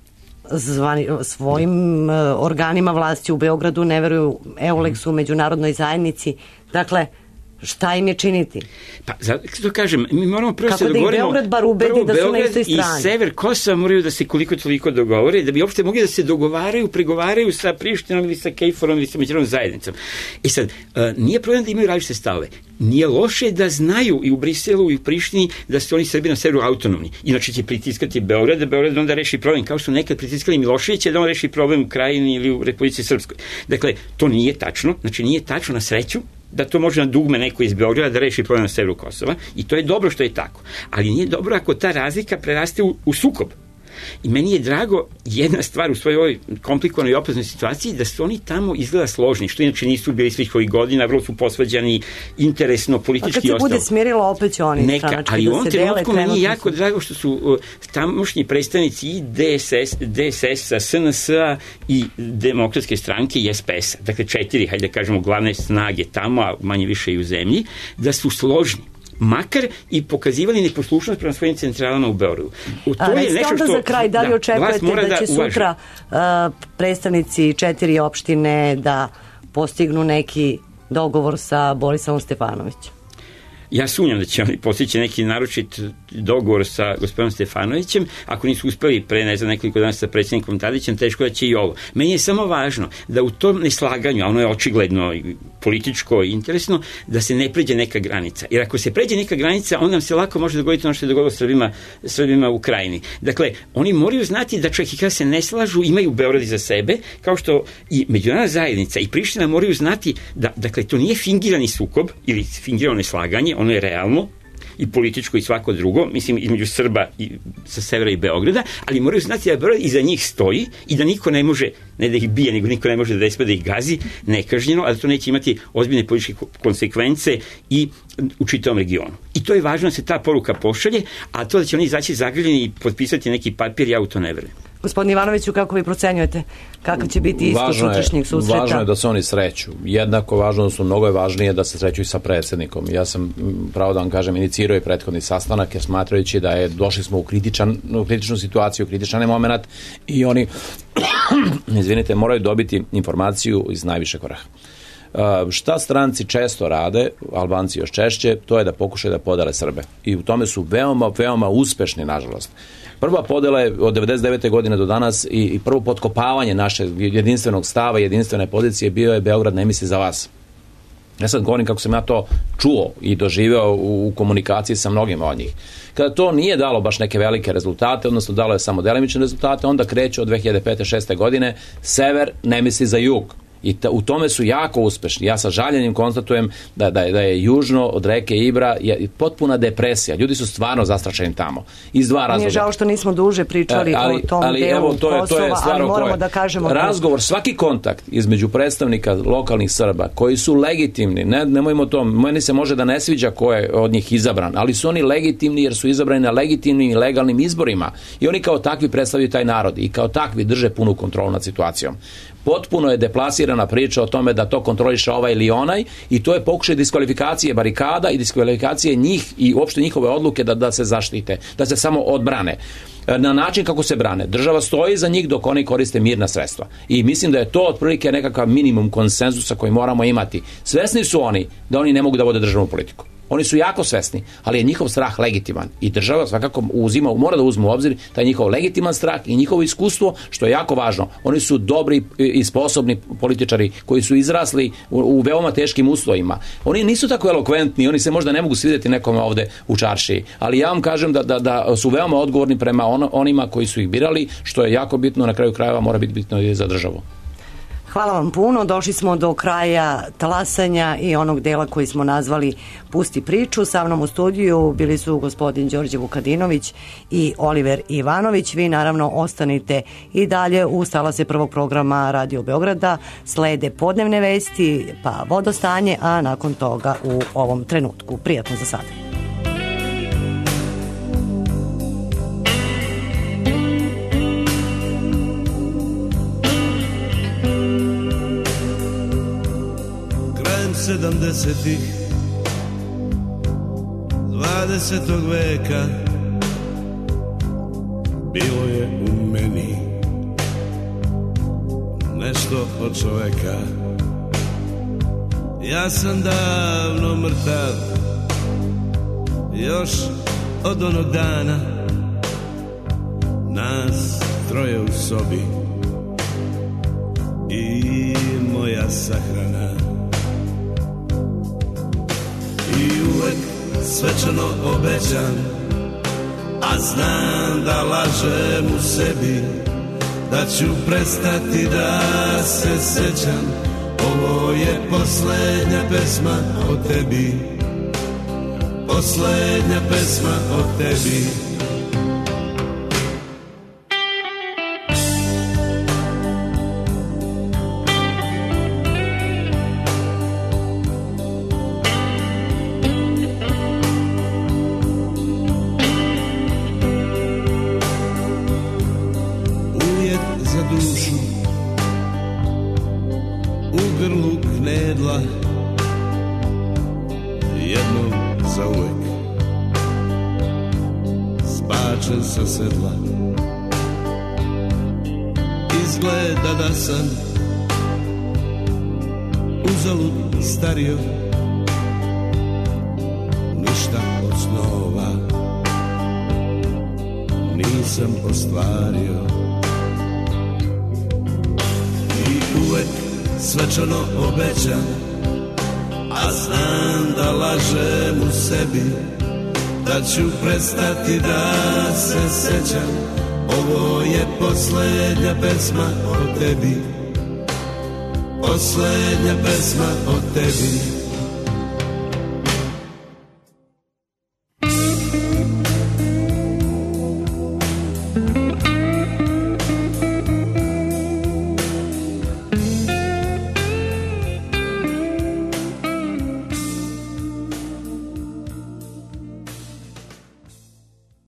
svojim organima vlasti u Beogradu, ne veruju Euleksu, međunarodnoj zajednici. Dakle, šta im je činiti? Pa, zato kažem, mi moramo prvo se dogovorimo... Kako da i Beograd bar ubedi da su na istoj strani? I sever Kosova moraju da se koliko toliko dogovore, da bi uopšte mogli da se dogovaraju, pregovaraju sa Prištinom ili sa Kejforom ili sa međunarodnom zajednicom. Sad, nije problem da imaju različite stavove. Nije loše da znaju i u Briselu i u Prištini da su oni Srbi na severu autonomni. Inače će pritiskati Beograd, da Beograd onda reši problem, kao što nekad pritiskali Miloševića da on reši problem u Krajini ili u Republici Srpskoj. Dakle, to nije tačno, znači nije tačno na sreću da to može na dugme neko iz Beograda da reši problem na severu Kosova i to je dobro što je tako. Ali nije dobro ako ta razlika preraste u sukob. I meni je drago jedna stvar u svojoj ovoj komplikovanoj i opasnoj situaciji da su oni tamo izgleda složni, što inače nisu bili svih ovih godina, vrlo su posvađani interesno, politički i ostalo. A kad se bude smirilo, opet će oni stranački ali da u ovom se dele. trenutku meni je jako drago što su tamošnji predstavnici i DSS-a, SNS-a i Demokratske stranke i SPS-a, dakle 4, hajde da kažemo, glavne snage tamo, a manje više i u zemlji, da su složni. Makar i pokazivali neposlušnost prema svojim centralama u Beogradu. To je nešto što... za kraj, da li očekujete da će sutra predstavnici 4 opštine da postignu neki dogovor sa Borisom Stefanovićem? Ja sumnjam da će oni postići neki naročit dogovor sa gospodinom Stefanovićem, ako nisu uspeli pre, ne znam, nekoliko dana sa predsjednikom Tadićem, teško da će i ovo. Meni je samo važno da u tom neslaganju, a ono je očigledno političko i interesno, da se ne pređe neka granica. Jer ako se pređe neka granica, onda nam se lako može dogoditi ono što je dogodilo Srbima u Ukrajini. Dakle, oni moraju znati da čak i kada se ne slažu, imaju Beograd iza sebe, kao što i međunarodna zajednica i Priština moraju znati da, dakle, to nije fingirani sukob ili fingirano neslaganje, ono je realno, i političko i svako drugo, mislim, između Srba i, sa severa i Beograda, ali moraju znati da Beograd iza njih stoji i da niko ne može, ne da ih bije, nego niko ne može da ispada ih gazi nekažnjeno, a da to neće imati ozbiljne političke konsekvence i u čitavom regionu. I to je važno da se ta poruka pošalje, a to da će oni izaći zagrljeni i potpisati neki papir, ja u to ne verujem. Gospodin Ivanoviću, kako vi procenjujete kakav će biti ishod sutrašnjeg susreta? Važno je da se oni sreću. Jednako važno, odnosno mnogo je važnije da se sreću i sa predsjednikom. Ja sam, pravo da vam kažem, inicirao i prethodni sastanak, jer smatrajući da je došli smo u kritičnu situaciju, kritičan moment i oni, izvinite, moraju dobiti informaciju iz najvišeg vrha. Šta stranci često rade, Albanci još češće, to je da pokušaju da podele Srbe. I u tome su veoma, veoma uspešni, nažalost. Prva podela je od 99. godine do danas i prvo potkopavanje našeg jedinstvenog stava, jedinstvene pozicije bio je Beograd ne misli za vas. Ja sad govorim kako sam ja to čuo i doživeo u komunikaciji sa mnogima od njih. Kada to nije dalo baš neke velike rezultate, odnosno dalo je samo delimične rezultate, onda kreće od 2005. 2006. godine sever ne misli za jug. I u tome su jako uspešni. Ja sa žaljenjem konstatujem da je južno od reke Ibra je potpuna depresija. Ljudi su stvarno zastrašeni tamo. Iz dva razloga. Nije žao što nismo duže pričali o tom delu Kosova, ali moramo da kažemo... Razgovor, svaki kontakt između predstavnika lokalnih Srba, koji su legitimni, nemojmo to, meni se može da ne sviđa ko je od njih izabran, ali su oni legitimni jer su izabrani na legitimnim i legalnim izborima. I oni kao takvi predstavljaju taj narod i kao takvi drže punu kontrolu nad situacijom. Potpuno je deplasirana priča o tome da to kontroliše ovaj ili onaj i to je pokušaj diskvalifikacije barikada i diskvalifikacije njih i uopšte njihove odluke da se zaštite, da se samo odbrane. Na način kako se brane. Država stoji za njih dok oni koriste mirna sredstva. I mislim da je to otprilike nekakav minimum konsenzusa koji moramo imati. Svesni su oni da oni ne mogu da vode državnu politiku. Oni su jako svesni, ali je njihov strah legitiman i država svakako mora da uzme u obzir taj njihov legitiman strah i njihovo iskustvo, što je jako važno. Oni su dobri i sposobni političari koji su izrasli u veoma teškim uslovima. Oni nisu tako elokventni, oni se možda ne mogu svidjeti nekome ovde u čaršiji, ali ja vam kažem da su veoma odgovorni prema onima koji su ih birali, što je jako bitno, na kraju krajeva mora biti bitno i za državu. Hvala vam puno, došli smo do kraja talasanja i onog dela koji smo nazvali Pusti priču. Sa mnom u studiju bili su gospodin Đorđe Vukadinović i Oliver Ivanović. Vi naravno ostanite i dalje uz talase prvog programa Radio Beograda. Slede podnevne vesti, pa vodostanje, a nakon toga u ovom trenutku. Prijatno za sada. Sedamdesetih 20. veka bilo je u meni nešto od čoveka. Ja sam davno mrtav još od onog dana, nas troje u sobi i moja sahrana. I uvek svečano obećam, a znam da lažem u sebi, da ću prestati da se sećam. Ovo je poslednja pesma o tebi, poslednja pesma o tebi. Ništa od snova nisam ostvario. I uvek svečano obećam, a znam da lažem u sebi, da ću prestati da se sećam. Ovo je poslednja pesma o tebi, poslednja pesma o tebi.